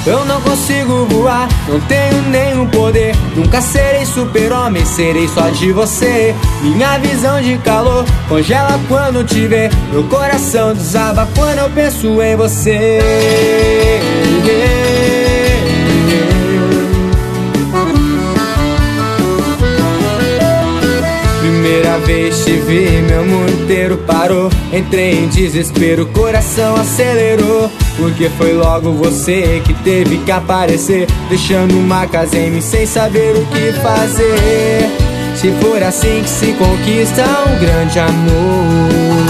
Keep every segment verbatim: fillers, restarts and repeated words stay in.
Eu não consigo voar, não tenho nenhum poder. Nunca serei super-homem, serei só de você. Minha visão de calor congela quando te vê. Meu coração desaba quando eu penso em você. Primeira vez te vi, meu mundo inteiro parou. Entrei em desespero, coração acelerou. Porque foi logo você que teve que aparecer, deixando uma casa em mim sem saber o que fazer. Se for assim que se conquista um grande amor,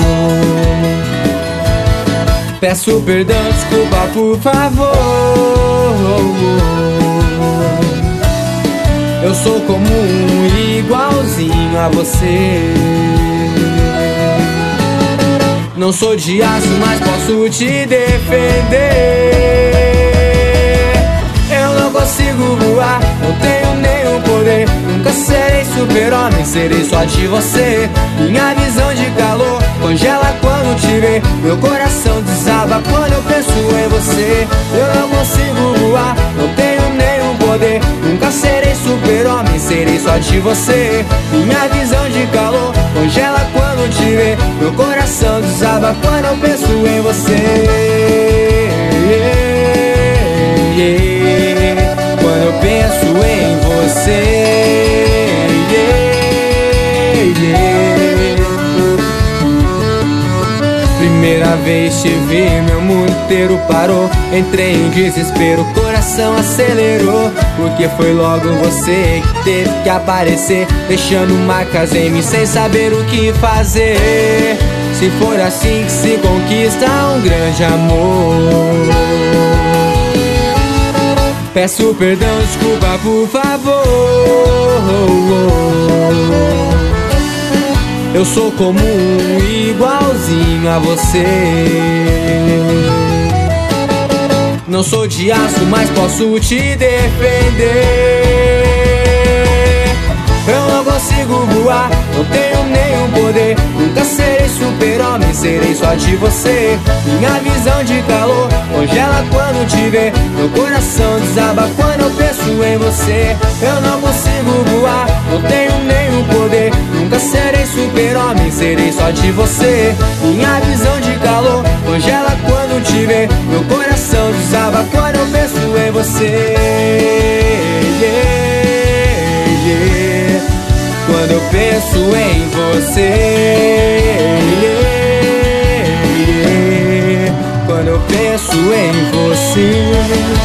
peço perdão, desculpa, por favor. Eu sou comum, igualzinho a você. Não sou de aço, mas posso te defender. Eu não consigo voar, não tenho nenhum poder. Nunca serei super-homem, serei só de você. Minha visão de calor congela quando te vê. Meu coração desaba quando eu penso em você. Eu não consigo voar, não tenho nenhum poder. Nunca serei super-homem, serei só de você. Minha visão de calor congela quando te vê. Meu coração desaba quando eu penso em você. Yeah, yeah. Quando eu penso em você. Yeah, yeah. Primeira vez te vi, meu mundo inteiro parou. Entrei em desespero, coração acelerou. Porque foi logo você que teve que aparecer, deixando marcas em mim sem saber o que fazer. Se for assim que se conquista um grande amor, peço perdão, desculpa, por favor. Eu sou comum, igualzinho a você. Não sou de aço, mas posso te defender. Eu não consigo voar, não tenho nenhum poder. Nunca serei super-homem, serei só de você. Minha visão de calor congela quando te vê. Meu coração desaba quando eu penso em você. Eu não consigo voar, não tenho nenhum poder. Nunca serei super-homem, serei só de você. Minha visão de calor congela quando te vê. Meu coração desaba quando eu penso em você. Yeah, yeah. Quando eu penso em você. Yeah, yeah. Quando eu penso em você.